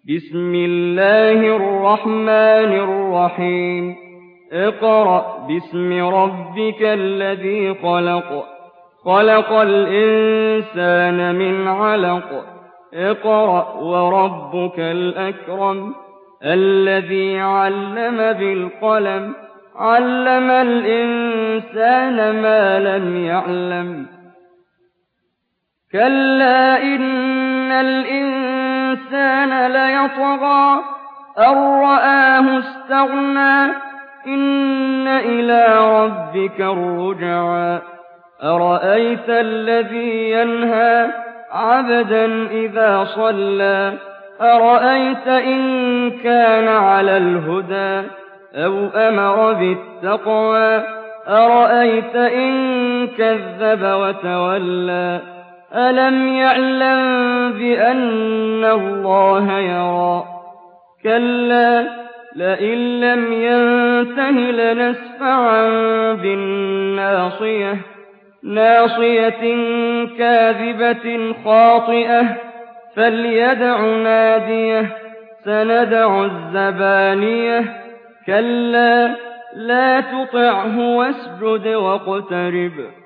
بسم الله الرحمن الرحيم اقرأ باسم ربك الذي خلق خلق الإنسان من علق اقرأ وربك الأكرم الذي علم بالقلم علم الإنسان ما لم يعلم كلا إن الإنسان ليطغى أن رآه استغنى إن إلى ربك الرجعى أرأيت الذي ينهى عبدا إذا صلى أرأيت إن كان على الهدى أو أمر بالتقوى أرأيت إن كذب وتولى ألم يعلم بأن الله يرى كلا لئن لم ينته لنسفعا بالناصية ناصية كاذبة خاطئة فليدع ناديه سندع الزبانية كلا لا تطعه واسجد واقترب